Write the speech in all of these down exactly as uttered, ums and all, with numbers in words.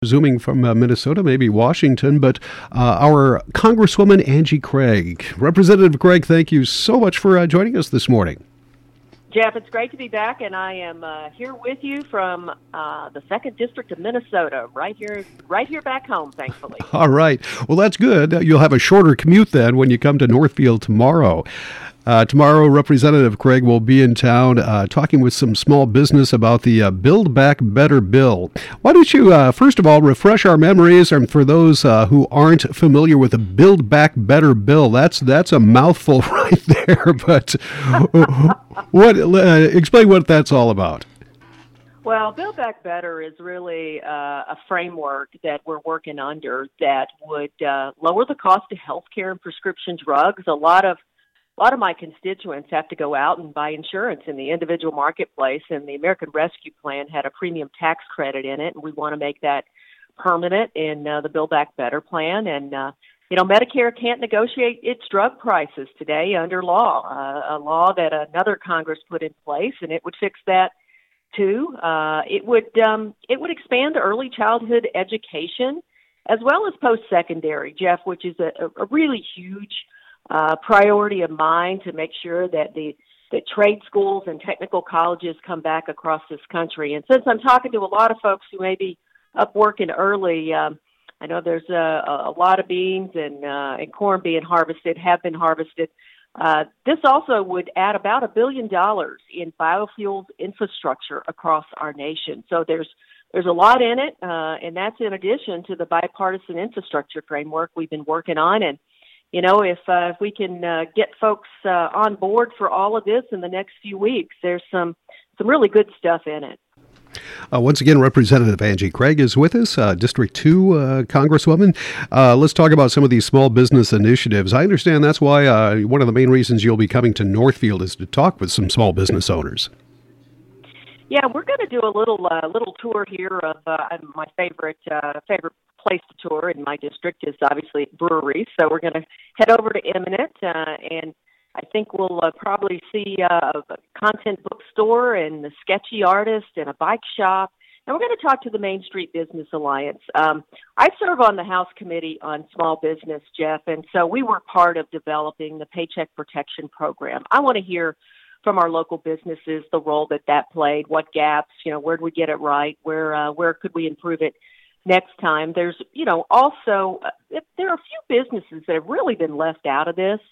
Zooming from uh, Minnesota, maybe Washington, but uh, our Congresswoman Angie Craig. Representative Craig, thank you so much for uh, joining us this morning. Jeff, it's great to be back, and I am uh, here with you from uh, the second District of Minnesota, right here right here back home, thankfully. All right. Well, that's good. You'll have a shorter commute then when you come to Northfield tomorrow. Uh, tomorrow, Representative Craig will be in town uh, talking with some small business about the uh, Build Back Better bill. Why don't you, uh, first of all, refresh our memories, and for those uh, who aren't familiar with the Build Back Better bill, that's that's a mouthful right there. But what? Uh, explain what that's all about. Well, Build Back Better is really uh, a framework that we're working under that would uh, lower the cost of health care and prescription drugs. A lot of A lot of my constituents have to go out and buy insurance in the individual marketplace, and the American Rescue Plan had a premium tax credit in it, and we want to make that permanent in uh, the Build Back Better plan. And, uh, you know, Medicare can't negotiate its drug prices today under law, uh, a law that another Congress put in place, and it would fix that too. Uh, it would um, it would expand early childhood education as well as post-secondary, Jeff, which is a, a really huge Uh, priority of mine to make sure that the that trade schools and technical colleges come back across this country. And since I'm talking to a lot of folks who may be up working early, um, I know there's a, a lot of beans and, uh, and corn being harvested, have been harvested. Uh, this also would add about a billion dollars in biofuels infrastructure across our nation. So there's there's a lot in it, uh, and that's in addition to the bipartisan infrastructure framework we've been working on. And You know, if uh, if we can uh, get folks uh, on board for all of this in the next few weeks, there's some some really good stuff in it. Uh, once again, Representative Angie Craig is with us, uh, District two uh, Congresswoman. Uh, let's talk about some of these small business initiatives. I understand that's why uh, one of the main reasons you'll be coming to Northfield is to talk with some small business owners. Yeah, we're going to do a little uh, little tour here of uh, my favorite uh, favorite place to tour in my district is obviously breweries. So we're going to head over to Eminent, uh, and I think we'll uh, probably see uh, a content bookstore and the sketchy artist and a bike shop. And we're going to talk to the Main Street Business Alliance. Um, I serve on the House Committee on Small Business, Jeff, and so we were part of developing the Paycheck Protection Program. I want to hear from our local businesses the role that that played, what gaps, you know, where did we get it right, where uh, where could we improve it next time. There's, you know, also, uh, there are a few businesses that have really been left out of this,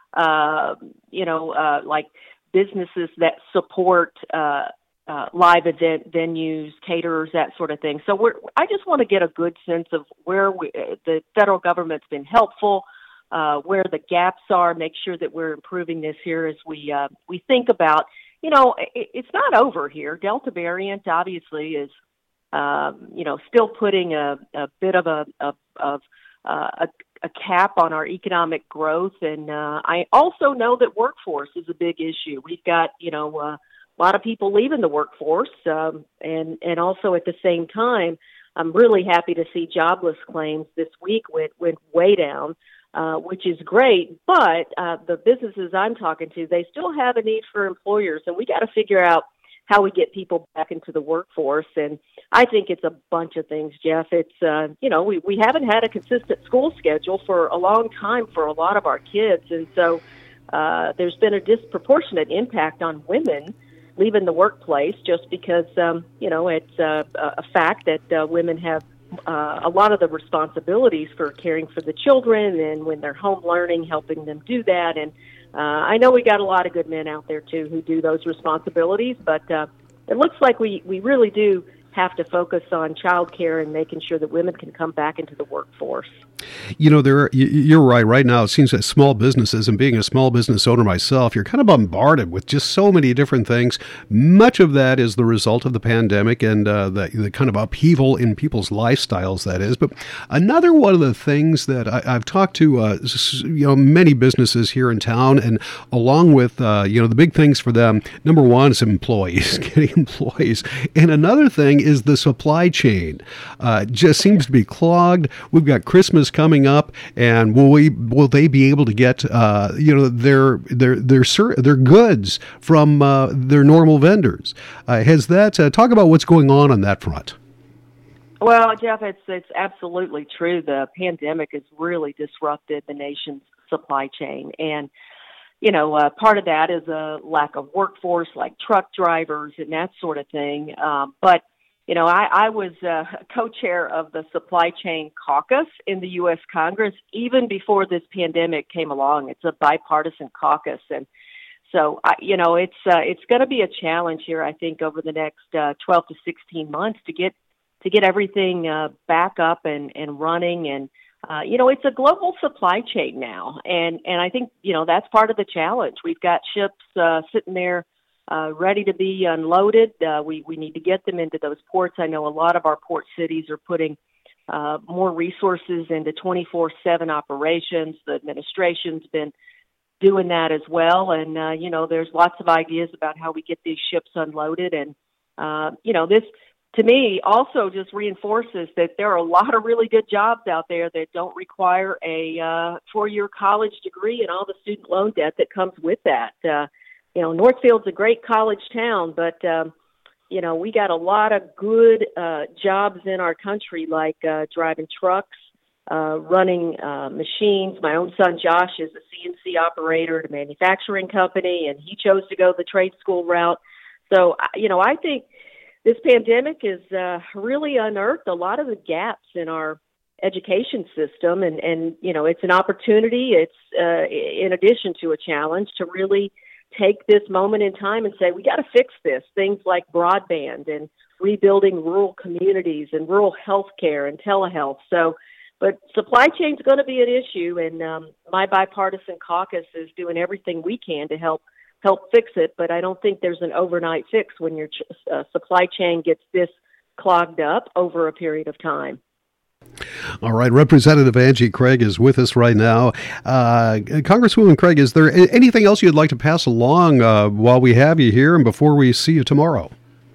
uh, you know, uh, like businesses that support uh, uh, live event venues, caterers, that sort of thing. So we're, I just want to get a good sense of where we, uh, the federal government's been helpful, uh, where the gaps are, make sure that we're improving this here as we uh, we think about, you know, it, it's not over here. Delta variant obviously is, Um, you know, still putting a, a bit of a of, of uh, a, a cap on our economic growth, and uh, I also know that workforce is a big issue. We've got, you know, uh, a lot of people leaving the workforce, um, and and also at the same time, I'm really happy to see jobless claims this week went went way down, uh, which is great. But uh, the businesses I'm talking to, they still have a need for employers, and we got to figure out how we get people back into the workforce. And I think it's a bunch of things, Jeff. It's, uh, you know, we, we haven't had a consistent school schedule for a long time for a lot of our kids. And so uh, there's been a disproportionate impact on women leaving the workplace just because, um, you know, it's uh, a fact that uh, women have uh, a lot of the responsibilities for caring for the children, and when they're home learning, helping them do that. And Uh, I know we got a lot of good men out there, too, who do those responsibilities, but uh, it looks like we, we really do have to focus on child care and making sure that women can come back into the workforce. You know, there you're right. Right now, it seems that small businesses, and being a small business owner myself, you're kind of bombarded with just so many different things. Much of that is the result of the pandemic and uh, the, the kind of upheaval in people's lifestyles, that is. But another one of the things that I, I've talked to, uh, you know, many businesses here in town, and along with, uh, you know, the big things for them, number one is employees, getting employees. And another thing is the supply chain. Uh, just seems to be clogged. We've got Christmas coming up, and will we will they be able to get uh, you know their their their their goods from uh, their normal vendors? Uh, has that uh, talk about what's going on on that front? Well, Jeff, it's it's absolutely true. The pandemic has really disrupted the nation's supply chain, and you know, uh, part of that is a lack of workforce, like truck drivers and that sort of thing. Um, but you know, I, I was uh, co-chair of the Supply Chain Caucus in the U S Congress even before this pandemic came along. It's a bipartisan caucus, and so I, you know, it's uh, it's going to be a challenge here, I think, over the next uh, twelve to sixteen months to get to get everything uh, back up and, and running. And, uh, you know, it's a global supply chain now. And, and I think, you know, that's part of the challenge. We've got ships uh, sitting there uh, ready to be unloaded. Uh, we, we need to get them into those ports. I know a lot of our port cities are putting uh, more resources into twenty-four seven operations. The administration's been doing that as well. And, uh, you know, there's lots of ideas about how we get these ships unloaded. And, uh, you know, this, to me, also just reinforces that there are a lot of really good jobs out there that don't require a uh, four-year college degree and all the student loan debt that comes with that. Uh, you know, Northfield's a great college town, but, um, you know, we got a lot of good uh, jobs in our country, like uh, driving trucks, uh, running uh, machines. My own son, Josh, is a C N C operator at a manufacturing company, and he chose to go the trade school route. So, you know, I think this pandemic has uh, really unearthed a lot of the gaps in our education system, and, and you know, it's an opportunity. It's uh, in addition to a challenge to really take this moment in time and say, we got to fix this. Things like broadband and rebuilding rural communities and rural health care and telehealth. So, but supply chain is going to be an issue, and um, my bipartisan caucus is doing everything we can to help help fix it, but I don't think there's an overnight fix when your uh, supply chain gets this clogged up over a period of time. All right, Representative Angie Craig is with us right now. Uh, Congresswoman Craig, is there anything else you'd like to pass along uh, while we have you here and before we see you tomorrow?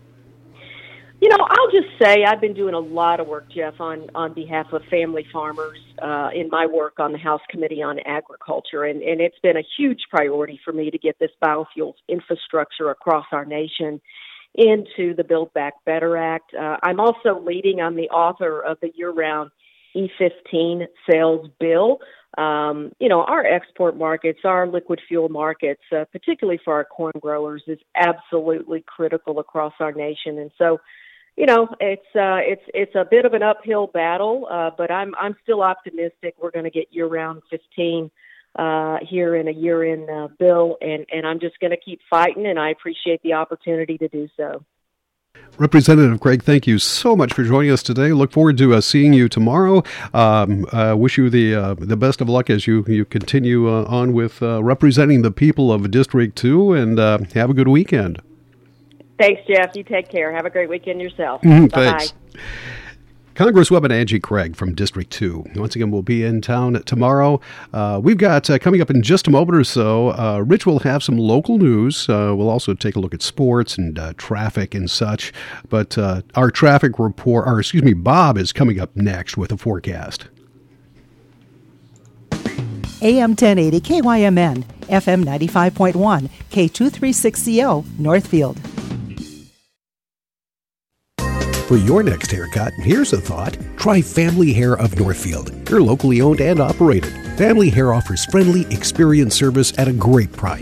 You know, I'll just say I've been doing a lot of work, Jeff, on, on behalf of family farmers uh, in my work on the House Committee on Agriculture, and, and it's been a huge priority for me to get this biofuels infrastructure across our nation into the Build Back Better Act. Uh, I'm also leading, I'm the author of the year-round E fifteen sales bill. Um, you know, our export markets, our liquid fuel markets, uh, particularly for our corn growers, is absolutely critical across our nation. And so, you know, it's uh, it's it's a bit of an uphill battle, uh, but I'm I'm still optimistic we're going to get year-round fifteen uh, here in a year-in uh, bill, and, and I'm just going to keep fighting, and I appreciate the opportunity to do so. Representative Craig, thank you so much for joining us today. Look forward to uh, seeing you tomorrow. Um, uh, wish you the uh, the best of luck as you, you continue uh, on with uh, representing the people of District two, and uh, have a good weekend. Thanks, Jeff. You take care. Have a great weekend yourself. Mm-hmm, Bye-bye. Thanks. Congresswoman Angie Craig from District two. Once again, we'll be in town tomorrow. Uh, we've got, uh, coming up in just a moment or so, uh, Rich will have some local news. Uh, we'll also take a look at sports and uh, traffic and such. But uh, our traffic report, or excuse me, Bob is coming up next with a forecast. A M ten eighty K Y M N, F M ninety-five point one, K two thirty-six C O, Northfield. For your next haircut, here's a thought. Try Family Hair of Northfield. They're locally owned and operated. Family Hair offers friendly, experienced service at a great price.